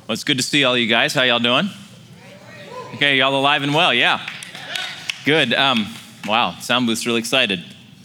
Well, it's good to see all you guys. How y'all doing? Okay, y'all alive and well, yeah. Good. Wow, sound booth's really excited.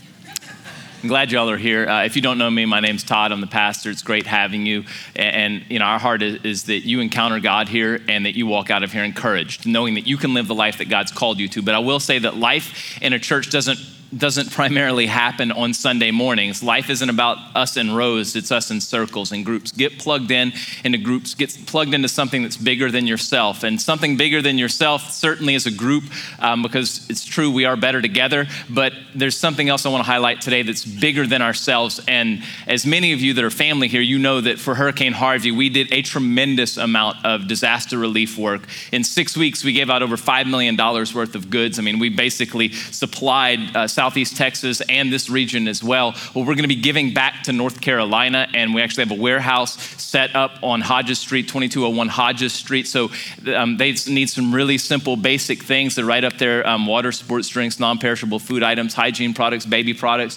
I'm glad y'all are here. If you don't know me, my name's Todd. I'm the pastor. It's great having you. And our heart is that you encounter God here and that you walk out of here encouraged, knowing that you can live the life that God's called you to. But I will say that life in a church doesn't primarily happen on Sunday mornings. Life isn't about us in rows, it's us in circles and groups. Get plugged in into groups, get plugged into something that's bigger than yourself. And something bigger than yourself certainly is a group, because it's true, we are better together, but there's something else I want to highlight today that's bigger than ourselves. And as many of you that are family here, you know that for Hurricane Harvey, we did a tremendous amount of disaster relief work. In 6 weeks, we gave out over $5 million worth of goods. I mean, we basically supplied Southeast Texas and this region as well. Well, we're going to be giving back to North Carolina, and we actually have a warehouse set up on Hodges Street, 2201 Hodges Street. So they need some really simple, basic things. They're right up there: water, sports drinks, non-perishable food items, hygiene products, baby products.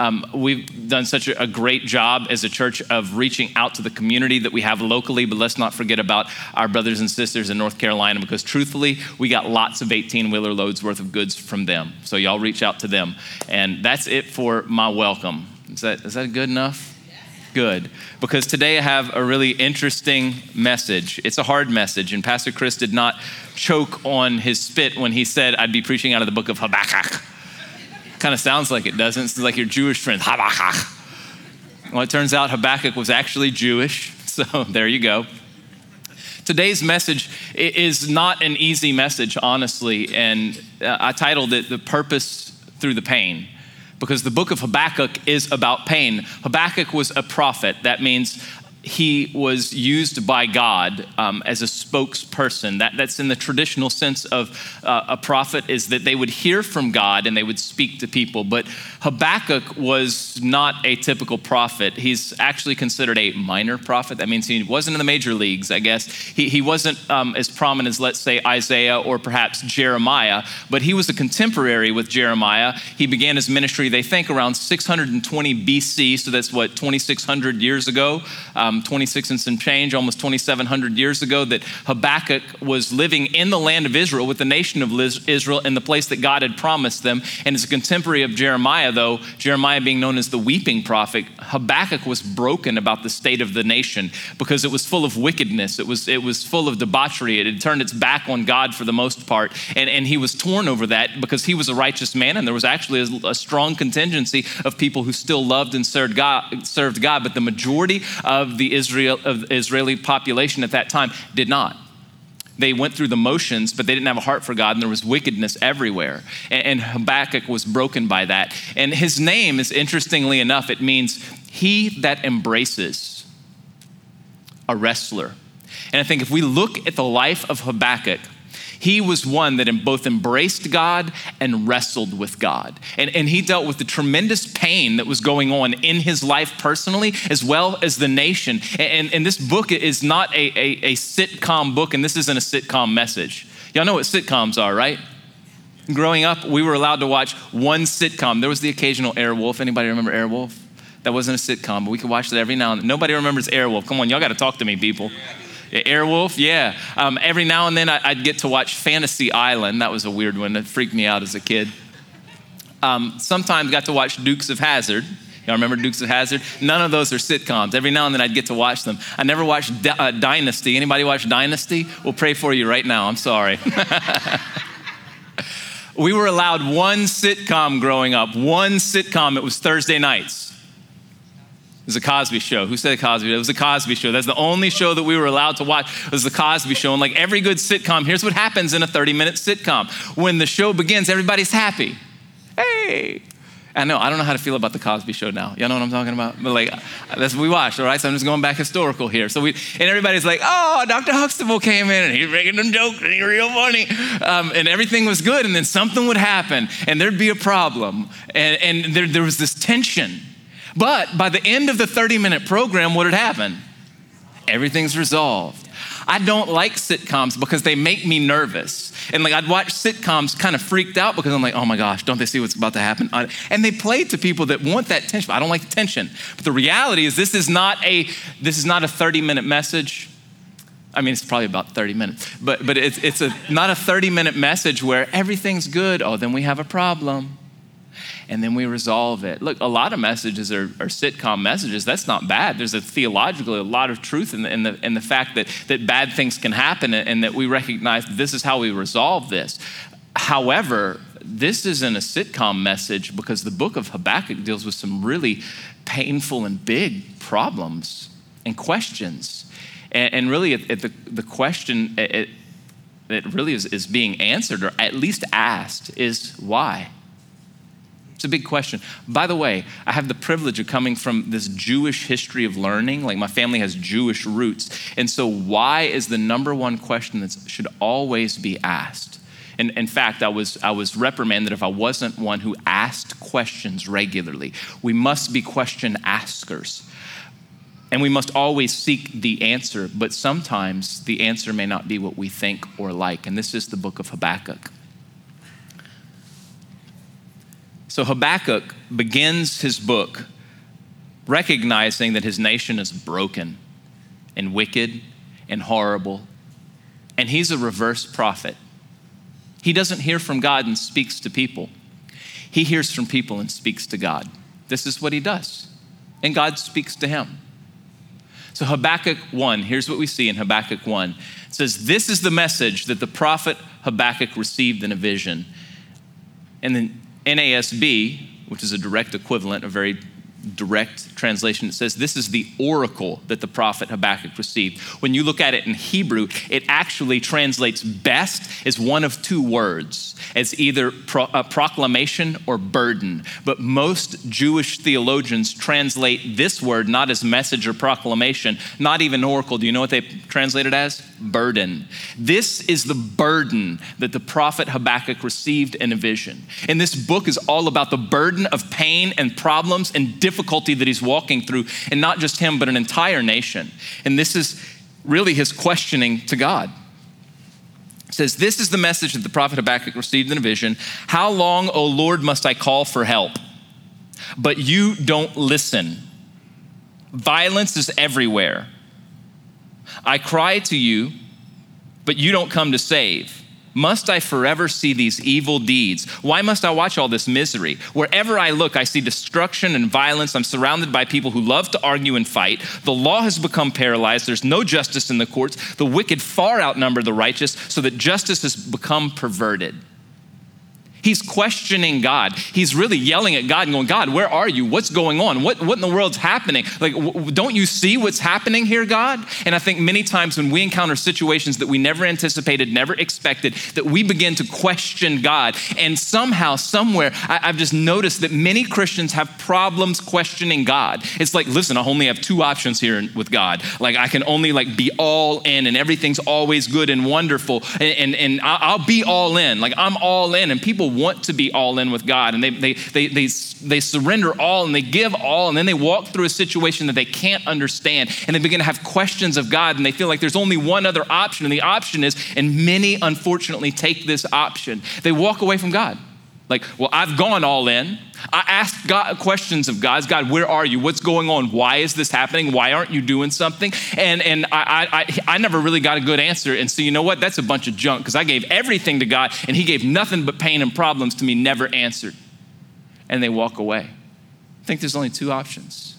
We've done such a great job as a church of reaching out to the community that we have locally, but let's not forget about our brothers and sisters in North Carolina, because truthfully, we got lots of 18-wheeler loads worth of goods from them. So y'all reach out to them. And that's it for my welcome. Is that good enough? Good. Because today I have a really interesting message. It's a hard message, and Pastor Chris did not choke on his spit when he said I'd be preaching out of the book of Habakkuk. Kind of sounds like it, doesn't it? It's like your Jewish friend, Habakkuk. Well, it turns out Habakkuk was actually Jewish, so there you go. Today's message is not an easy message, honestly, and I titled it The Purpose Through the Pain, because the book of Habakkuk is about pain. Habakkuk was a prophet. That means he was used by God as a spokesperson. That's in the traditional sense of a prophet, is that they would hear from God and they would speak to people. But Habakkuk was not a typical prophet. He's actually considered a minor prophet. That means he wasn't in the major leagues, I guess. He wasn't as prominent as, let's say, Isaiah or perhaps Jeremiah, but he was a contemporary with Jeremiah. He began his ministry, they think, around 620 BC, so that's 2,600 years ago. 26 and some change, almost 2,700 years ago, that Habakkuk was living in the land of Israel with the nation of Israel in the place that God had promised them. And as a contemporary of Jeremiah, though, Jeremiah being known as the weeping prophet, Habakkuk was broken about the state of the nation because it was full of wickedness. It was full of debauchery. It had turned its back on God for the most part. And he was torn over that because he was a righteous man, and there was actually a strong contingency of people who still loved and served God, but the majority of the Israeli population at that time did not. They went through the motions, but they didn't have a heart for God, and there was wickedness everywhere. And Habakkuk was broken by that. And his name is, interestingly enough, it means he that embraces, a wrestler. And I think if we look at the life of Habakkuk, he was one that both embraced God and wrestled with God. And he dealt with the tremendous pain that was going on in his life personally, as well as the nation. And this book is not a sitcom book, and this isn't a sitcom message. Y'all know what sitcoms are, right? Growing up, we were allowed to watch one sitcom. There was the occasional Airwolf. Anybody remember Airwolf? That wasn't a sitcom, but we could watch that every now and then. Nobody remembers Airwolf. Come on, y'all got to talk to me, people. Airwolf, yeah. Every now and then I'd get to watch Fantasy Island. That was a weird one. It freaked me out as a kid. Sometimes got to watch Dukes of Hazzard. Y'all remember Dukes of Hazzard? None of those are sitcoms. Every now and then I'd get to watch them. I never watched Dynasty. Anybody watch Dynasty? We'll pray for you right now. I'm sorry. We were allowed one sitcom growing up. One sitcom. It was Thursday nights. It was The Cosby Show. Who said Cosby? It was The Cosby Show. That's the only show that we were allowed to watch, was The Cosby Show. And like every good sitcom, here's what happens in a 30-minute sitcom. When the show begins, everybody's happy. Hey. I don't know how to feel about The Cosby Show now. Y'all know what I'm talking about? But like, that's what we watched, all right? So I'm just going back historical here. And everybody's like, oh, Dr. Huxtable came in and he's making them jokes and he's real funny. And everything was good, and then something would happen and there'd be a problem. And there was this tension. But by the end of the 30-minute program, what had happened? Everything's resolved. I don't like sitcoms because they make me nervous. And like I'd watch sitcoms kind of freaked out because I'm like, oh my gosh, don't they see what's about to happen? And they play to people that want that tension. I don't like the tension. But the reality is this is not a 30-minute message. I mean, it's probably about 30 minutes, but it's not a 30-minute message where everything's good. Oh, then we have a problem, and then we resolve it. Look, a lot of messages are sitcom messages. That's not bad. There's theologically a lot of truth in the fact that bad things can happen and that we recognize this is how we resolve this. However, this isn't a sitcom message because the book of Habakkuk deals with some really painful and big problems and questions. And really, the question that really is being answered, or at least asked, is why? It's a big question. By the way, I have the privilege of coming from this Jewish history of learning. Like, my family has Jewish roots. And so why is the number one question that should always be asked? And in fact, I was reprimanded if I wasn't one who asked questions regularly. We must be question askers. And we must always seek the answer, but sometimes the answer may not be what we think or like. And this is the book of Habakkuk. So Habakkuk begins his book recognizing that his nation is broken and wicked and horrible. And he's a reverse prophet. He doesn't hear from God and speaks to people. He hears from people and speaks to God. This is what he does. And God speaks to him. So Habakkuk 1, here's what we see in Habakkuk 1. It says, this is the message that the prophet Habakkuk received in a vision. And then NASB, which is a direct equivalent, a very direct translation, it says this is the oracle that the prophet Habakkuk received. When you look at it in Hebrew, it actually translates best as one of two words, as either proclamation or burden. But most Jewish theologians translate this word not as message or proclamation, not even oracle. Do you know what they translate it as? Burden. This is the burden that the prophet Habakkuk received in a vision. And this book is all about the burden of pain and problems and difficulty that he's walking through, and not just him, but an entire nation. And this is really his questioning to God. It says, this is the message that the prophet Habakkuk received in a vision. How long, O Lord, must I call for help? But you don't listen. Violence is everywhere. I cry to you, but you don't come to save. Must I forever see these evil deeds? Why must I watch all this misery? Wherever I look, I see destruction and violence. I'm surrounded by people who love to argue and fight. The law has become paralyzed. There's no justice in the courts. The wicked far outnumber the righteous, so that justice has become perverted. He's questioning God. He's really yelling at God and going, God, where are you? What's going on? What in the world's happening? Like, don't you see what's happening here, God? And I think many times when we encounter situations that we never anticipated, never expected, that we begin to question God. And somehow, somewhere, I've just noticed that many Christians have problems questioning God. It's like, listen, I only have two options here with God. Like, I can only be all in, and everything's always good and wonderful. And I'll be all in. Like, I'm all in. And people want to be all in with God, and they surrender all and they give all, and then they walk through a situation that they can't understand, and they begin to have questions of God, and they feel like there's only one other option, and the option is, and many unfortunately take this option, they walk away from God. Like, well, I've gone all in. I asked God questions of God. God, where are you? What's going on? Why is this happening? Why aren't you doing something? And I never really got a good answer. And so you know what? That's a bunch of junk, because I gave everything to God and he gave nothing but pain and problems to me, never answered. And they walk away. I think there's only two options.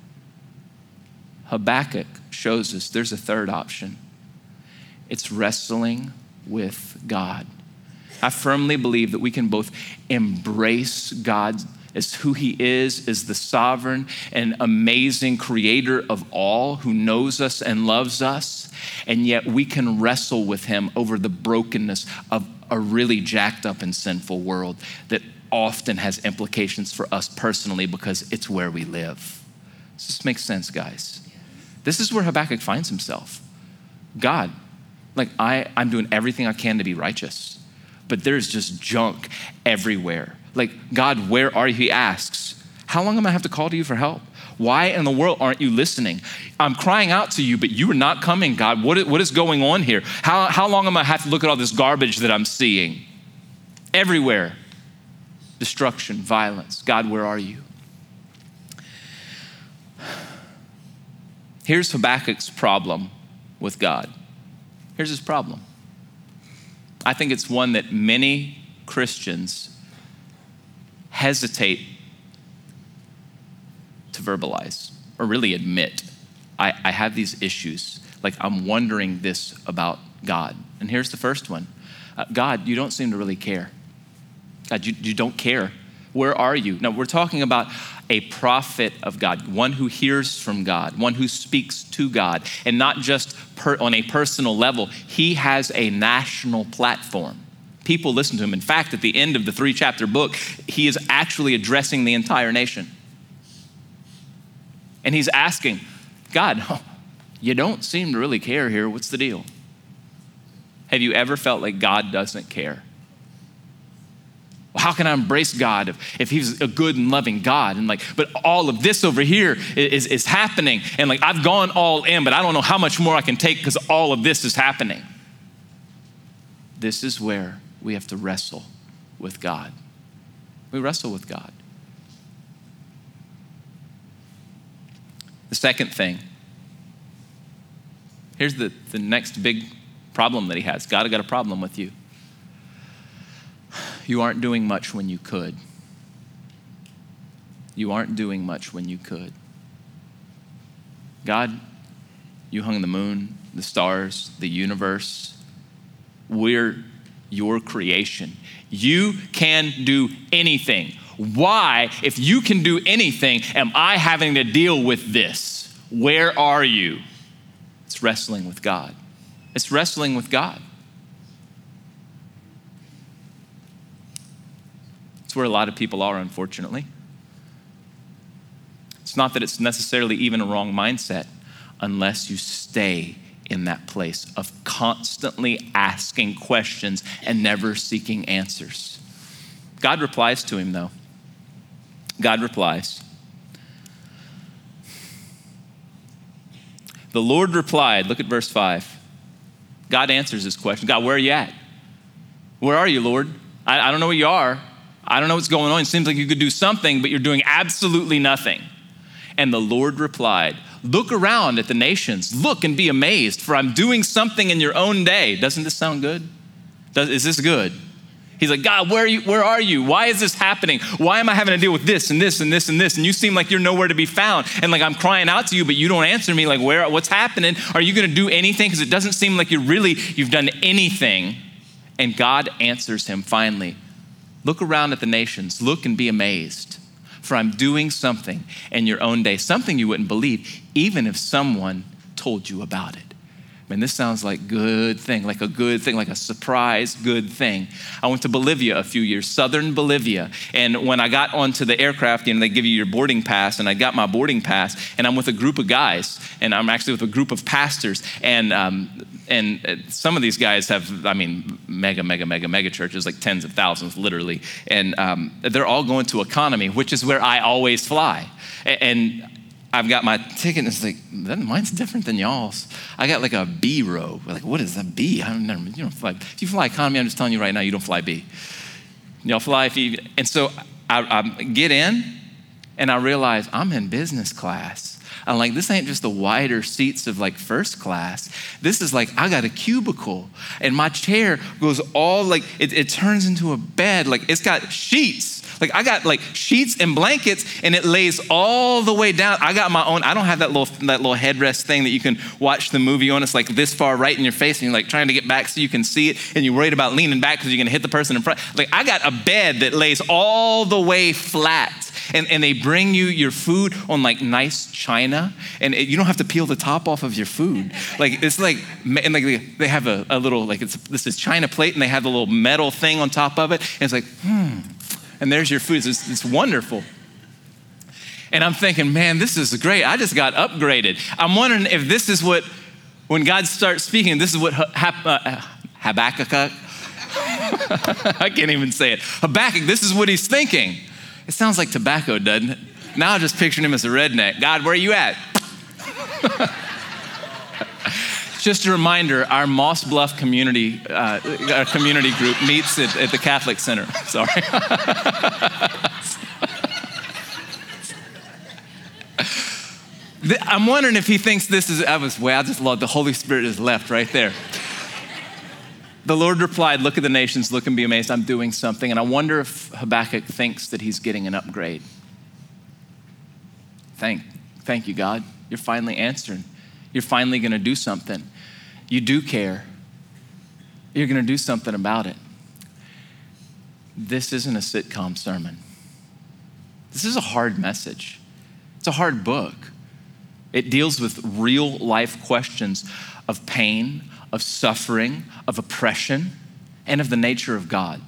Habakkuk shows us there's a third option. It's wrestling with God. I firmly believe that we can both embrace God as who he is, as the sovereign and amazing creator of all, who knows us and loves us, and yet we can wrestle with him over the brokenness of a really jacked up and sinful world that often has implications for us personally because it's where we live. Does this make sense, guys? This is where Habakkuk finds himself. God, I'm doing everything I can to be righteous, but there's just junk everywhere. Like, God, where are you? He asks, how long am I have to call to you for help? Why in the world aren't you listening? I'm crying out to you, but you are not coming, God. What is going on here? How long am I have to look at all this garbage that I'm seeing? Everywhere. Destruction, violence. God, where are you? Here's Habakkuk's problem with God. Here's his problem. I think it's one that many Christians hesitate to verbalize or really admit. I have these issues. Like, I'm wondering this about God. And here's the first one. God, you don't seem to really care. God, you don't care. Where are you? Now, we're talking about a prophet of God, one who hears from God, one who speaks to God, and not just on a personal level. He has a national platform. People listen to him. In fact, at the end of the 3-chapter book, he is actually addressing the entire nation. And he's asking, God, you don't seem to really care here. What's the deal? Have you ever felt like God doesn't care? Well, how can I embrace God if he's a good and loving God? And but all of this over here is happening. And I've gone all in, but I don't know how much more I can take because all of this is happening. This is where we have to wrestle with God. We wrestle with God. The second thing, here's the next big problem that he has. God, I got a problem with you. You aren't doing much when you could. You aren't doing much when you could. God, you hung the moon, the stars, the universe. We're your creation. You can do anything. Why, if you can do anything, am I having to deal with this? Where are you? It's wrestling with God. It's wrestling with God. It's where a lot of people are, unfortunately. It's not that it's necessarily even a wrong mindset unless you stay in that place of constantly asking questions and never seeking answers. God replies to him, though. God replies. The Lord replied, look at verse 5. God answers this question. God, where are you at? Where are you, Lord? I don't know where you are. I don't know what's going on. It seems like you could do something, but you're doing absolutely nothing. And the Lord replied, look around at the nations. Look and be amazed, for I'm doing something in your own day. Doesn't this sound good? Is this good? He's like, God, where are you? Why is this happening? Why am I having to deal with this and this and this and this? And you seem like you're nowhere to be found. And I'm crying out to you, but you don't answer me. What's happening? Are you going to do anything? Because it doesn't seem like you've done anything. And God answers him finally. Look around at the nations. Look and be amazed. For I'm doing something in your own day, something you wouldn't believe, even if someone told you about it. Man, this sounds like a good thing, like a surprise good thing. I went to Bolivia a few years, southern Bolivia. And when I got onto the aircraft, they give you your boarding pass, and I got my boarding pass, and I'm with a group of guys, and I'm actually with a group of pastors. And some of these guys have, mega churches, like tens of thousands, literally. And they're all going to economy, which is where I always fly. And I've got my ticket, and it's mine's different than y'all's. I got a B row. What is a B? You don't fly. If you fly economy, I'm just telling you right now, you don't fly B. Y'all fly and so I get in, and I realize I'm in business class. I'm this ain't just the wider seats of first class. This is I got a cubicle, and my chair goes all it turns into a bed. It's got sheets. I got sheets and blankets, and it lays all the way down. I got my own. I don't have that little headrest thing that you can watch the movie on. It's this far right in your face, and you're trying to get back so you can see it, and you're worried about leaning back because you're gonna hit the person in front. I got a bed that lays all the way flat. And they bring you your food on nice china, and you don't have to peel the top off of your food. And they have a little this is china plate, and they have a little metal thing on top of it, and it's and there's your food. It's wonderful. And I'm thinking, man, this is great. I just got upgraded. I'm wondering if this is what, when God starts speaking, this is what Habakkuk, I can't even say it. Habakkuk, this is what he's thinking. It sounds like tobacco, doesn't it? Now I'm just picturing him as a redneck. God, where are you at? Just a reminder, our Moss Bluff community group meets at the Catholic Center. Sorry. I'm wondering if he thinks this is, I just love the Holy Spirit is left right there. The Lord replied, look at the nations, look and be amazed. I'm doing something. And I wonder if Habakkuk thinks that he's getting an upgrade. Thank you, God. You're finally answering. You're finally going to do something. You do care. You're going to do something about it. This isn't a sitcom sermon. This is a hard message. It's a hard book. It deals with real life questions of pain, of suffering, of oppression, and of the nature of God.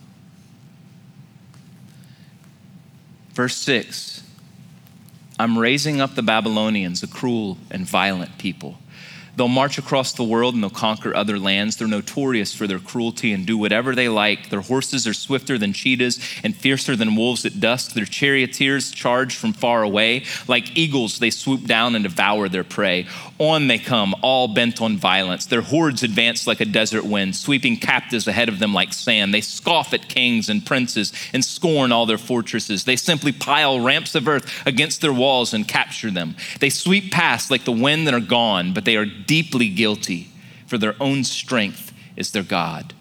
Verse 6, I'm raising up the Babylonians, a cruel and violent people. They'll march across the world and they'll conquer other lands. They're notorious for their cruelty and do whatever they like. Their horses are swifter than cheetahs and fiercer than wolves at dusk. Their charioteers charge from far away. Like eagles, they swoop down and devour their prey. On they come, all bent on violence. Their hordes advance like a desert wind, sweeping captives ahead of them like sand. They scoff at kings and princes and scorn all their fortresses. They simply pile ramps of earth against their walls and capture them. They sweep past like the wind and are gone, but they are deeply guilty, for their own strength is their God.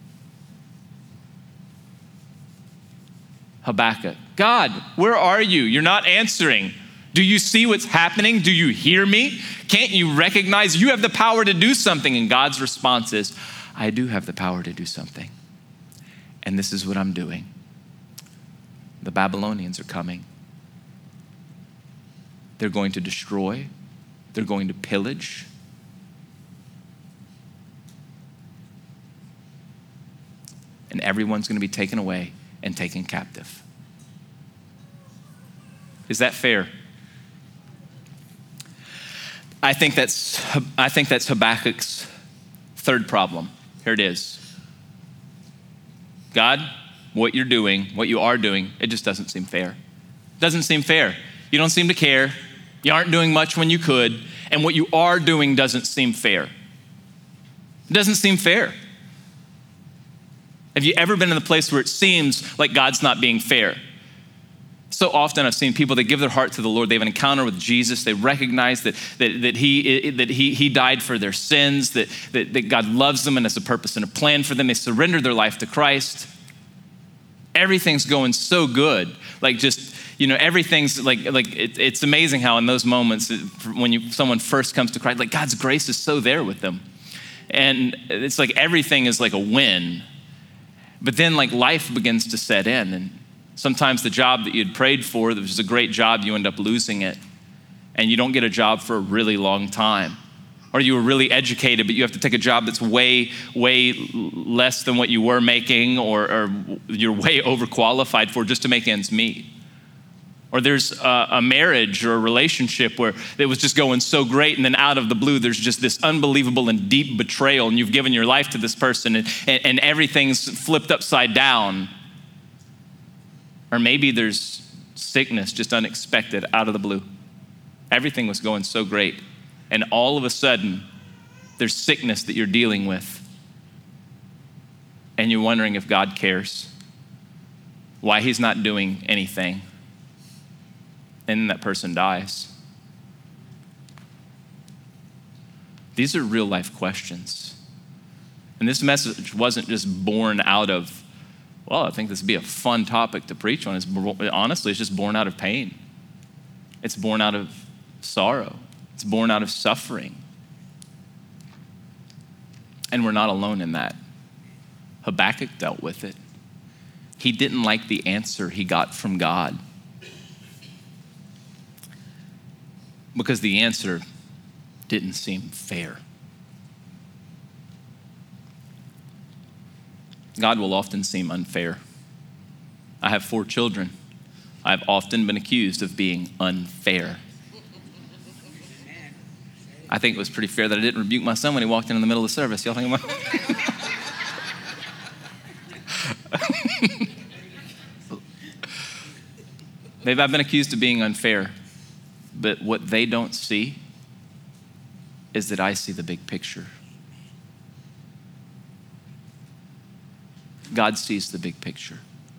Habakkuk, God, where are you? You're not answering. Do you see what's happening? Do you hear me? Can't you recognize you have the power to do something? And God's response is, I do have the power to do something. And this is what I'm doing. The Babylonians are coming. They're going to destroy. They're going to pillage. And everyone's going to be taken away and taken captive. Is that fair? I think that's Habakkuk's third problem. Here it is. God, what you're doing, what you are doing, it just doesn't seem fair. It doesn't seem fair. You don't seem to care. You aren't doing much when you could. And what you are doing doesn't seem fair. It doesn't seem fair. Have you ever been in the place where it seems like God's not being fair? So often I've seen people that give their heart to the Lord. They have an encounter with Jesus. They recognize that he died for their sins, that God loves them and has a purpose and a plan for them. They surrender their life to Christ. Everything's going so good. Like just, everything's like it's amazing how in those moments when someone first comes to Christ, like God's grace is so there with them. And it's like everything is like a win. But then like life begins to set in, and sometimes the job that you'd prayed for, that was a great job, you end up losing it, and you don't get a job for a really long time. Or you were really educated, but you have to take a job that's way, way less than what you were making, or you're way overqualified for just to make ends meet. Or there's a marriage or a relationship where it was just going so great, and then out of the blue, there's just this unbelievable and deep betrayal, and you've given your life to this person, and everything's flipped upside down. Or maybe there's sickness, just unexpected, out of the blue. Everything was going so great, and all of a sudden, there's sickness that you're dealing with, and you're wondering if God cares, why he's not doing anything. And then that person dies. These are real life questions. And this message wasn't just born out of, well, I think this would be a fun topic to preach on. Honestly, it's just born out of pain. It's born out of sorrow. It's born out of suffering. And we're not alone in that. Habakkuk dealt with it. He didn't like the answer he got from God, because the answer didn't seem fair. God will often seem unfair. I have 4 children. I've often been accused of being unfair. I think it was pretty fair that I didn't rebuke my son when he walked in the middle of the service. Y'all think about Maybe I've been accused of being unfair. But what they don't see is that I see the big picture. God sees the big picture.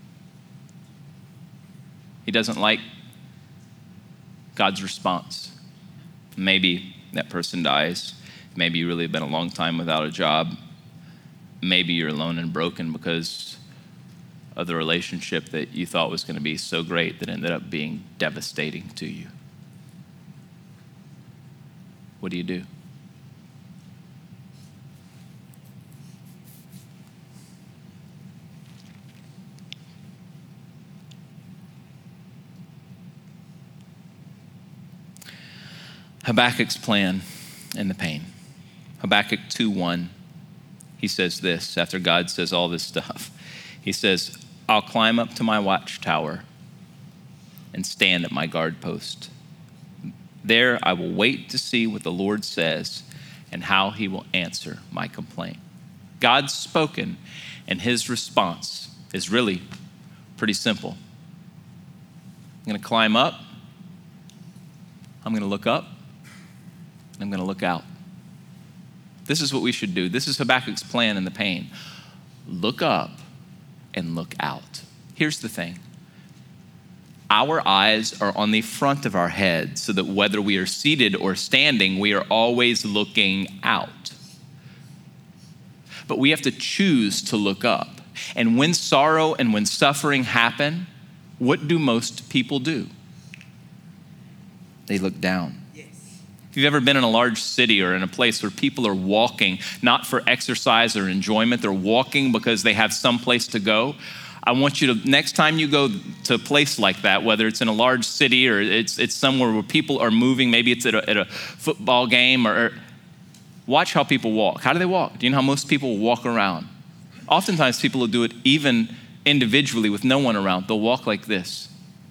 He doesn't like God's response. Maybe that person dies. Maybe you really have been a long time without a job. maybe you're alone and broken because of the relationship that you thought was going to be so great that ended up being devastating to you. What do you do? Habakkuk's plan in the pain. Habakkuk 2:1, he says this after God says all this stuff. He says, I'll climb up to my watchtower and stand at my guard post. There I will wait to see what the Lord says and how he will answer my complaint. God's spoken, and his response is really pretty simple. I'm going to climb up, I'm going to look up, and I'm going to look out. This is what we should do. This is Habakkuk's plan in the pain. Look up and look out. Here's the thing. Our eyes are on the front of our head so that whether we are seated or standing, we are always looking out. But we have to choose to look up. And when sorrow and when suffering happen, what do most people do? They look down. If you've ever been in a large city or in a place where people are walking, not for exercise or enjoyment, they're walking because they have some place to go. I want you to, next time you go to a place like that, whether it's in a large city or it's somewhere where people are moving, maybe it's at a football game, or watch how people walk. How do they walk? Do you know how most people walk around? Oftentimes people will do it even individually with no one around. They'll walk like this.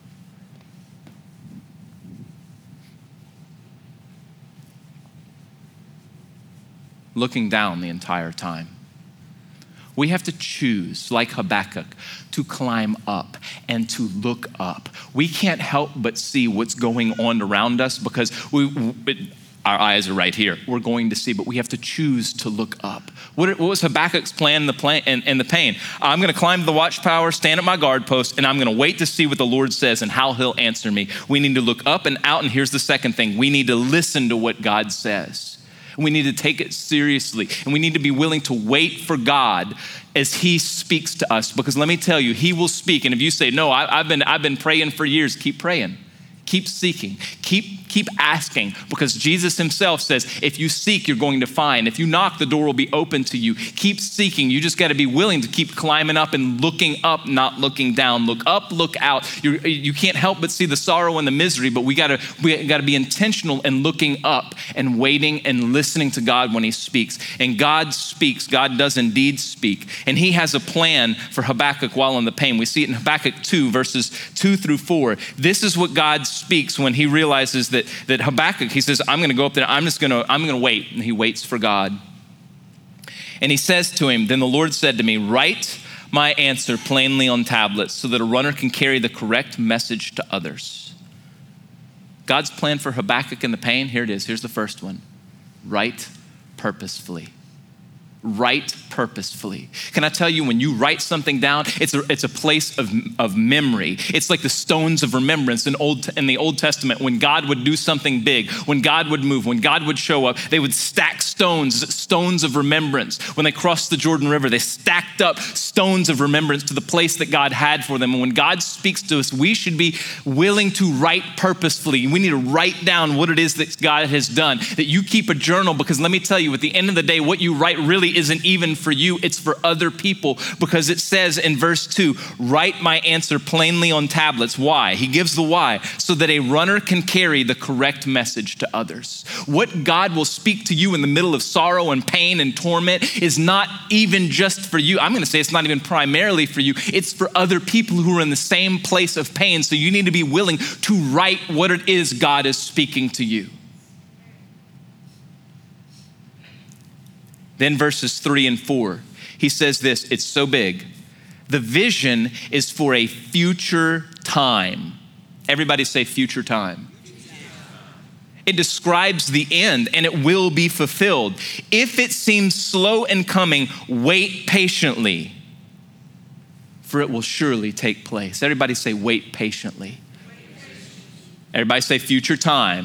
Looking down the entire time. We have to choose, like Habakkuk, to climb up and to look up. We can't help but see what's going on around us because our eyes are right here. We're going to see, but we have to choose to look up. What was Habakkuk's plan in the pain? I'm going to climb the watchtower, stand at my guard post, and I'm going to wait to see what the Lord says and how he'll answer me. We need to look up and out, and here's the second thing. We need to listen to what God says. We need to take it seriously, and we need to be willing to wait for God as he speaks to us, because let me tell you, he will speak. And if you say, no, I've been praying for years, keep praying. Keep seeking, keep asking, because Jesus himself says, if you seek, you're going to find. If you knock, the door will be open to you. Keep seeking. You just got to be willing to keep climbing up and looking up, not looking down. Look up, look out. You can't help but see the sorrow and the misery, but we got to be intentional in looking up and waiting and listening to God when he speaks. And God speaks. God does indeed speak. And he has a plan for Habakkuk while in the pain. We see it in Habakkuk 2, verses 2-4. This is what God speaks when he realizes that Habakkuk, he says, I'm going to go up there. I'm going to wait. And he waits for God. And he says to him, then the Lord said to me, write my answer plainly on tablets so that a runner can carry the correct message to others. God's plan for Habakkuk in the pain, here it is. Here's the first one. Write purposefully. Write purposefully. Can I tell you, when you write something down, it's a place of memory. It's like the stones of remembrance in the Old Testament. When God would do something big, when God would move, when God would show up, they would stack stones of remembrance. When they crossed the Jordan River, they stacked up stones of remembrance to the place that God had for them. And when God speaks to us, we should be willing to write purposefully. We need to write down what it is that God has done, that you keep a journal, because let me tell you, at the end of the day, what you write really isn't even for you, it's for other people, because it says in verse 2, write my answer plainly on tablets. Why? He gives the why, so that a runner can carry the correct message to others. What God will speak to you in the middle of sorrow and pain and torment is not even just for you. I'm going to say it's not even primarily for you. It's for other people who are in the same place of pain. So you need to be willing to write what it is God is speaking to you. Then verses 3 and 4, he says this, it's so big. The vision is for a future time. Everybody say future time. It describes the end, and it will be fulfilled. If it seems slow in coming, wait patiently, for it will surely take place. Everybody say wait patiently. Everybody say future time.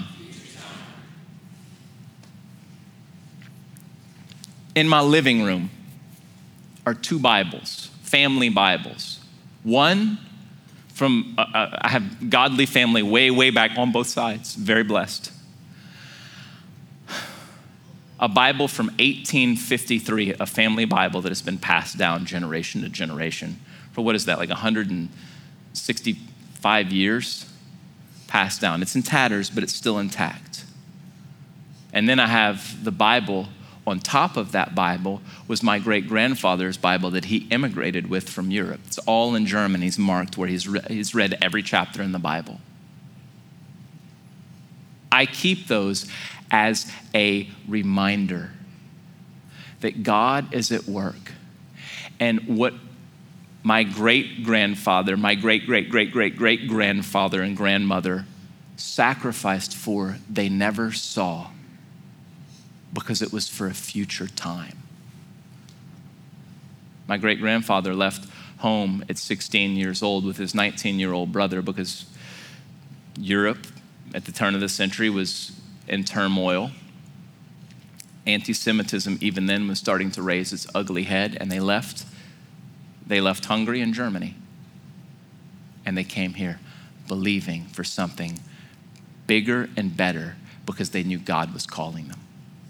In my living room, are two Bibles, family Bibles. One from, I have godly family way back on both sides, very blessed. A Bible from 1853, a family Bible that has been passed down generation to generation for what is that, like 165 years passed down. It's in tatters, but it's still intact. And then I have the Bible. On top of that Bible was my great-grandfather's Bible that he immigrated with from Europe. It's all in German. He's marked where he's read every chapter in the Bible. I keep those as a reminder that God is at work. And what my great-grandfather, my great-great-great-great-great-grandfather and grandmother sacrificed for, they never saw, because it was for a future time. My great-grandfather left home at 16 years old with his 19-year-old brother because Europe at the turn of the century was in turmoil. Anti-Semitism even then was starting to raise its ugly head, and they left Hungary and Germany. And they came here believing for something bigger and better because they knew God was calling them.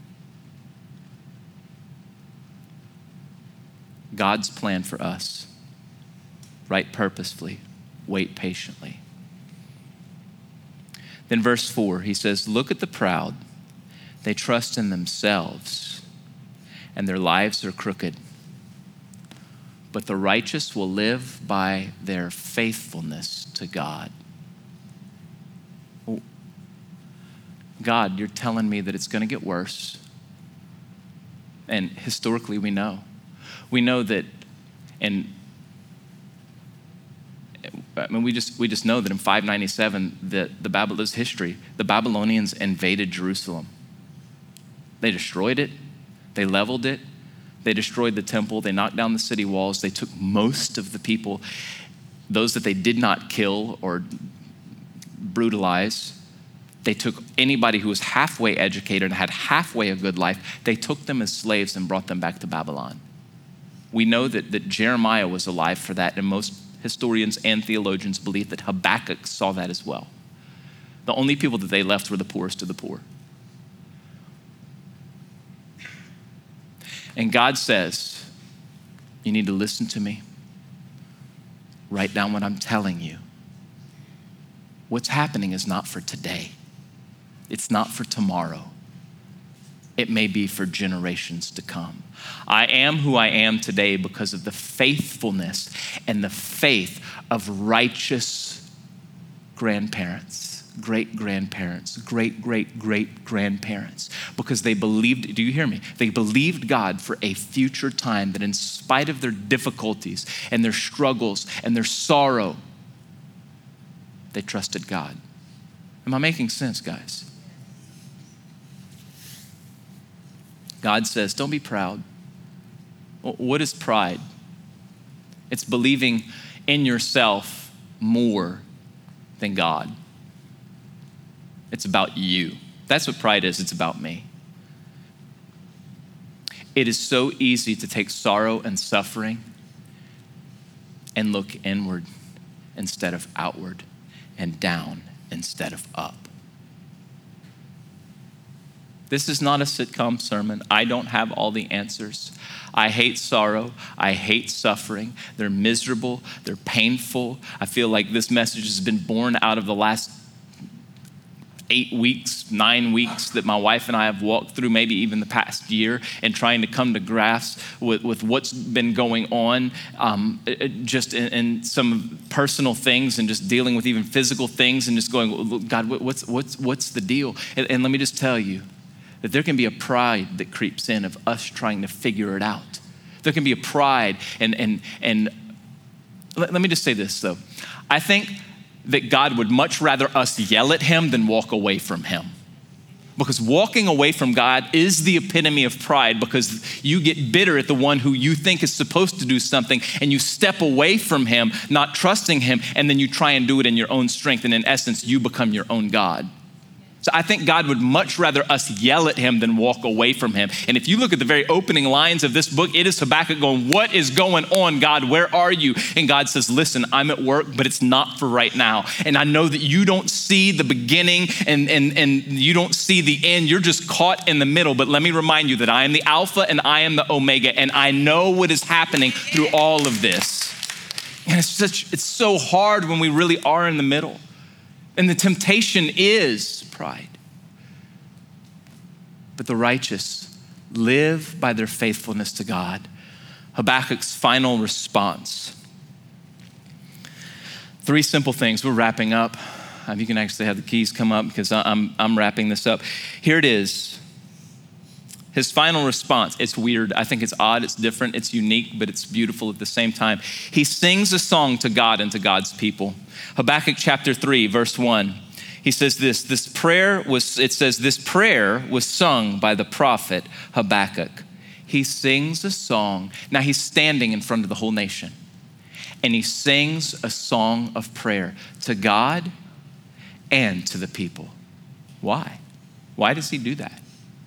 God's plan for us: write purposefully, wait patiently. Then verse 4, he says, look at the proud. They trust in themselves, and their lives are crooked. But the righteous will live by their faithfulness to God. Oh, God, you're telling me that it's going to get worse. And historically, we know. We know that, and I mean, we just know that in 597, the Babylon's history, the Babylonians invaded Jerusalem. They destroyed it. They leveled it. They destroyed the temple. They knocked down the city walls. They took most of the people, those that they did not kill or brutalize. They took anybody who was halfway educated and had halfway a good life. They took them as slaves and brought them back to Babylon. We know that Jeremiah was alive for that, and most historians and theologians believe that Habakkuk saw that as well. The only people that they left were the poorest of the poor. And God says, you need to listen to me. Write down what I'm telling you. What's happening is not for today. It's not for tomorrow. It may be for generations to come. I am who I am today because of the faithfulness and the faith of righteous grandparents, great-grandparents, great-great-great-grandparents, because they believed, do you hear me? They believed God for a future time that in spite of their difficulties and their struggles and their sorrow, they trusted God. Am I making sense, guys? God says, don't be proud. What is pride? It's believing in yourself more than God. It's about you. That's what pride is. It's about me. It is so easy to take sorrow and suffering and look inward instead of outward, and down instead of up. This is not a sitcom sermon. I don't have all the answers. I hate sorrow. I hate suffering. They're miserable. They're painful. I feel like this message has been born out of the last 8 weeks, 9 weeks that my wife and I have walked through, maybe even the past year, and trying to come to grasp with what's been going on, just in some personal things, and just dealing with even physical things, and just going, God, what's the deal? And let me just tell you that there can be a pride that creeps in of us trying to figure it out. There can be a pride, and let me just say this though. I think that God would much rather us yell at him than walk away from him. Because walking away from God is the epitome of pride, because you get bitter at the one who you think is supposed to do something, and you step away from him, not trusting him, and then you try and do it in your own strength, and in essence, you become your own God. So I think God would much rather us yell at him than walk away from him. And if you look at the very opening lines of this book, it is Habakkuk going, what is going on, God? Where are you? And God says, listen, I'm at work, but it's not for right now. And I know that you don't see the beginning and you don't see the end. You're just caught in the middle. But let me remind you that I am the Alpha and I am the Omega, and I know what is happening through all of this. And it's so hard when we really are in the middle. And the temptation is pride. But the righteous live by their faithfulness to God. Habakkuk's final response. 3 simple things. We're wrapping up. You can actually have the keys come up because I'm wrapping this up. Here it is. His final response. It's weird. I think it's odd. It's different. It's unique, but it's beautiful at the same time. He sings a song to God and to God's people. Habakkuk chapter 3, verse 1. He says this prayer was sung by the prophet Habakkuk. He sings a song. Now he's standing in front of the whole nation, and he sings a song of prayer to God and to the people. Why? Why does he do that?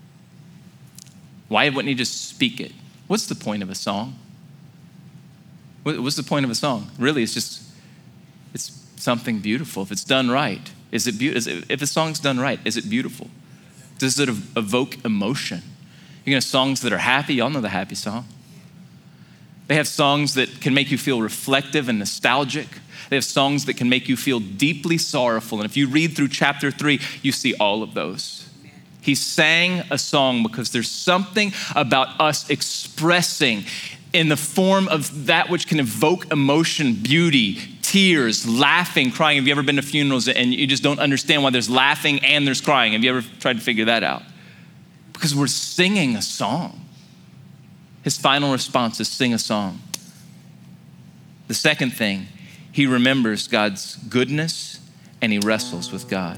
Why wouldn't he just speak it? What's the point of a song? What's the point of a song? Really, it's something beautiful. If it's done right, if a song's done right, is it beautiful? Does it evoke emotion? You know, songs that are happy, y'all know the happy song. They have songs that can make you feel reflective and nostalgic. They have songs that can make you feel deeply sorrowful. And if you read through chapter 3, you see all of those. He sang a song because there's something about us expressing in the form of that which can evoke emotion, beauty, tears, laughing, crying. Have you ever been to funerals and you just don't understand why there's laughing and there's crying? Have you ever tried to figure that out? Because we're singing a song. His final response is sing a song. The second thing, he remembers God's goodness and he wrestles with God.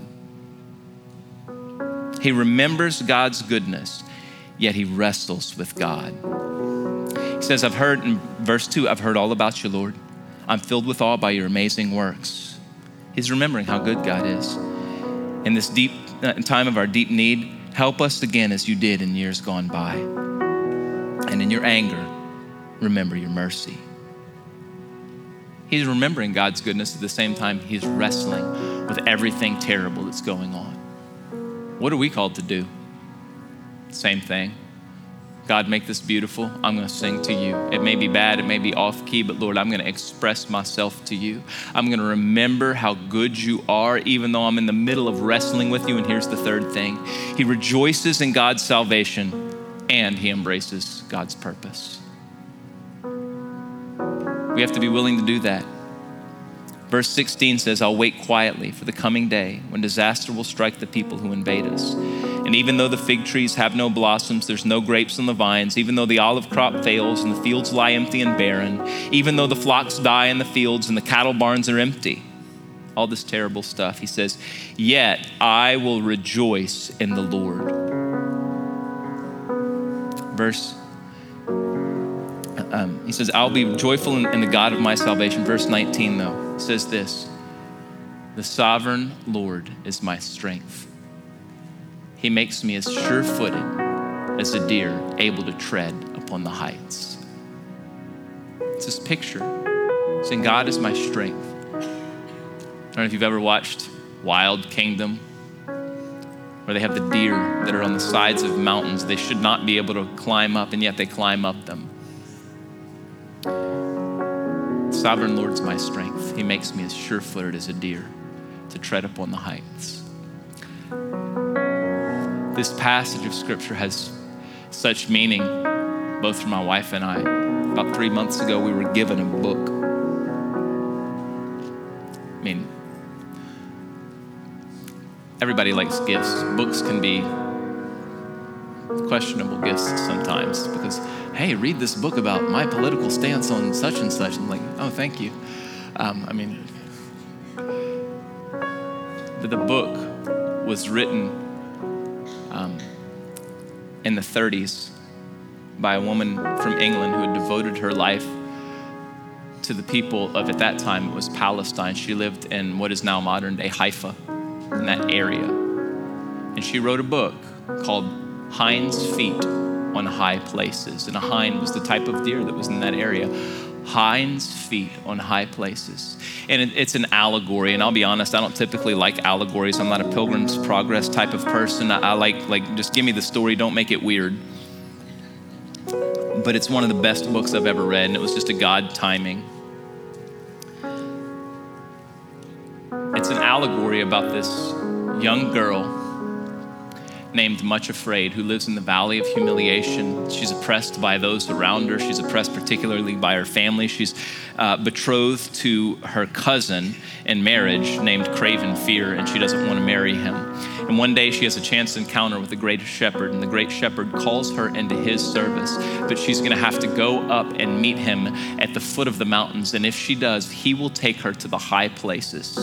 He remembers God's goodness, yet he wrestles with God. He says, I've heard, in verse 2, I've heard all about you, Lord. I'm filled with awe by your amazing works. He's remembering how good God is. In this deep time of our deep need, help us again as you did in years gone by. And in your anger, remember your mercy. He's remembering God's goodness at the same time he's wrestling with everything terrible that's going on. What are we called to do? Same thing. God, make this beautiful. I'm going to sing to you. It may be bad, it may be off key, but Lord, I'm going to express myself to you. I'm going to remember how good you are, even though I'm in the middle of wrestling with you. And here's the third thing. He rejoices in God's salvation and he embraces God's purpose. We have to be willing to do that. Verse 16 says, I'll wait quietly for the coming day when disaster will strike the people who invade us. And even though the fig trees have no blossoms, there's no grapes on the vines, even though the olive crop fails and the fields lie empty and barren, even though the flocks die in the fields and the cattle barns are empty, all this terrible stuff, he says, yet I will rejoice in the Lord. He says, I'll be joyful in the God of my salvation. Verse 19, though, says this, the sovereign Lord is my strength. He makes me as sure-footed as a deer able to tread upon the heights. It's this picture saying, God is my strength. I don't know if you've ever watched Wild Kingdom, where they have the deer that are on the sides of mountains. They should not be able to climb up, and yet they climb up them. Sovereign Lord's my strength. He makes me as sure-footed as a deer to tread upon the heights. This passage of scripture has such meaning, both for my wife and I. About 3 months ago, we were given a book. I mean, everybody likes gifts. Books can be questionable gifts sometimes because, hey, read this book about my political stance on such and such. I'm like, oh, thank you. But the book was written in the 30s by a woman from England who had devoted her life to the people of, at that time, it was Palestine. She lived in what is now modern day Haifa, in that area. And she wrote a book called Hind's Feet on High Places. And a hind was the type of deer that was in that area. Hind's feet on high places. And it's an allegory. And I'll be honest, I don't typically like allegories. I'm not a Pilgrim's Progress type of person. I like just give me the story, don't make it weird. But it's one of the best books I've ever read, and it was just a God timing. It's an allegory about this young girl named Much Afraid, who lives in the valley of humiliation. She's oppressed by those around her. She's oppressed particularly by her family. She's betrothed to her cousin in marriage named Craven Fear, and she doesn't want to marry him. And one day she has a chance encounter with the great shepherd, and the great shepherd calls her into his service, but she's going to have to go up and meet him at the foot of the mountains. And if she does, he will take her to the high places.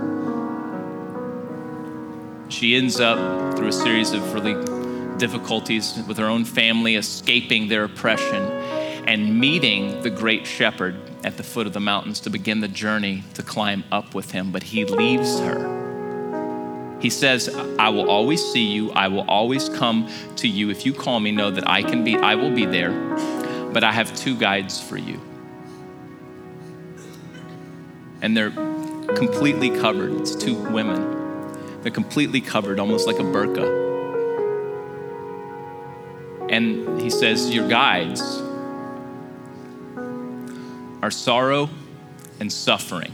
She ends up, through a series of really difficulties with her own family, escaping their oppression and meeting the great shepherd at the foot of the mountains to begin the journey to climb up with him. But he leaves her. He says, I will always see you. I will always come to you. If you call me, know that I will be there. But I have two guides for you. And they're completely covered. It's two women. They're completely covered, almost like a burqa. And he says, your guides are sorrow and suffering.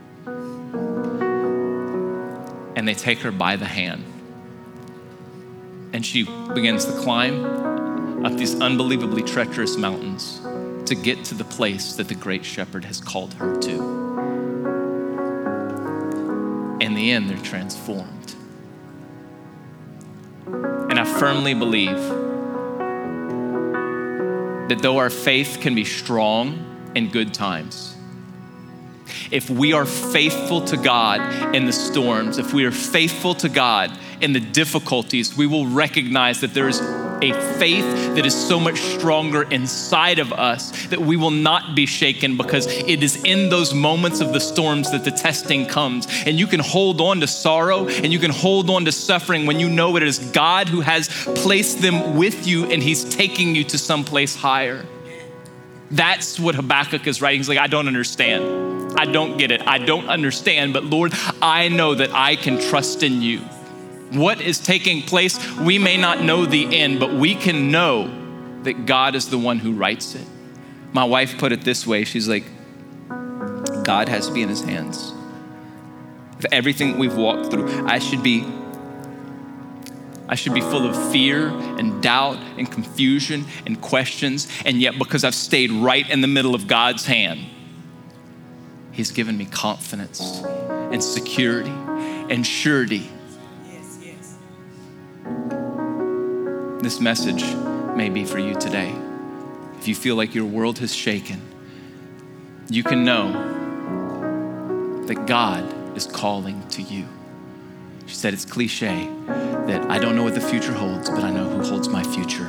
And they take her by the hand. And she begins to climb up these unbelievably treacherous mountains to get to the place that the great shepherd has called her to. In the end, they're transformed. And I firmly believe that though our faith can be strong in good times, if we are faithful to God in the storms, if we are faithful to God in the difficulties, we will recognize that there is a faith that is so much stronger inside of us that we will not be shaken, because it is in those moments of the storms that the testing comes. And you can hold on to sorrow and you can hold on to suffering when you know it is God who has placed them with you and he's taking you to someplace higher. That's what Habakkuk is writing. He's like, I don't understand. I don't get it. I don't understand. But Lord, I know that I can trust in you. What is taking place, we may not know the end, but we can know that God is the one who writes it. My wife put it this way. She's like, God has to be in his hands. If everything we've walked through, I should be full of fear and doubt and confusion and questions. And yet, because I've stayed right in the middle of God's hand, he's given me confidence and security and surety. This message may be for you today. If you feel like your world has shaken, you can know that God is calling to you. She said it's cliche that I don't know what the future holds, but I know who holds my future.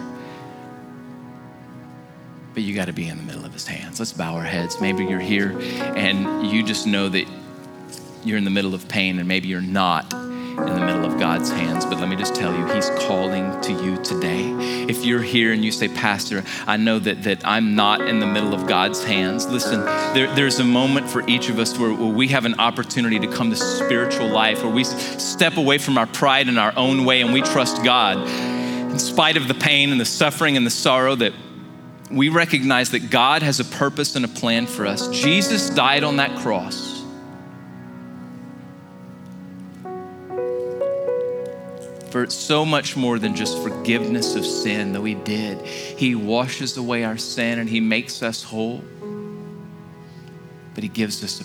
But you got to be in the middle of his hands. Let's bow our heads. Maybe you're here and you just know that you're in the middle of pain, and maybe you're not in the middle of God's hands. But let me just tell you, he's calling to you today. If you're here and you say, Pastor, I know that I'm not in the middle of God's hands. Listen, there's a moment for each of us where we have an opportunity to come to spiritual life, where we step away from our pride and our own way and we trust God. In spite of the pain and the suffering and the sorrow, that we recognize that God has a purpose and a plan for us. Jesus died on that cross for so much more than just forgiveness of sin, though he did. He washes away our sin and he makes us whole. But he gives us a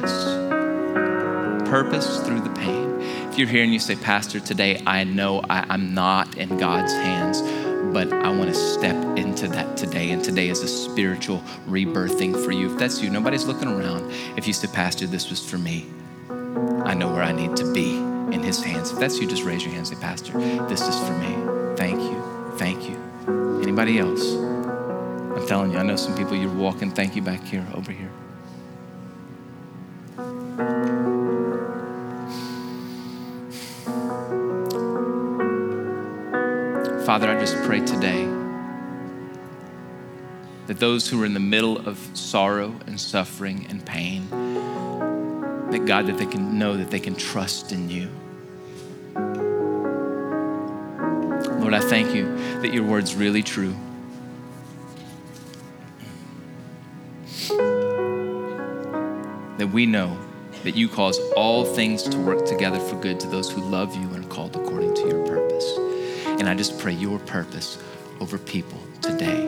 purpose through the pain. If you're here and you say, Pastor, today I know I'm not in God's hands, but I want to step into that today. And today is a spiritual rebirthing for you. If that's you, nobody's looking around. If you say, Pastor, this was for me, I know where I need to be in his hands. If that's you, just raise your hand and say, Pastor, this is for me. Thank you. Thank you. Anybody else? I'm telling you, I know some people, you're walking. Thank you back here, over here. Father, I just pray today that those who are in the middle of sorrow and suffering and pain, that God, that they can know that they can trust in you. Lord, I thank you that your word's really true. That we know that you cause all things to work together for good to those who love you and are called according to your purpose. And I just pray your purpose over people today.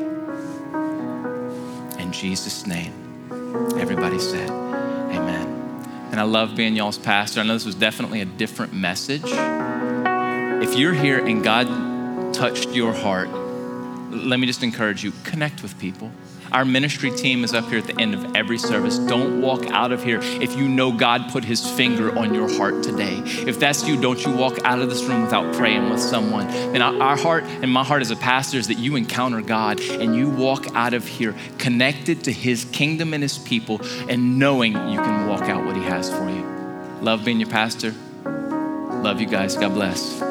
In Jesus' name, everybody said, amen. And I love being y'all's pastor. I know this was definitely a different message. If you're here and God touched your heart, let me just encourage you, connect with people. Our ministry team is up here at the end of every service. Don't walk out of here if you know God put his finger on your heart today. If that's you, don't you walk out of this room without praying with someone. And our heart and my heart as a pastor is that you encounter God and you walk out of here connected to his kingdom and his people and knowing you can walk out what he has for you. Love being your pastor. Love you guys. God bless.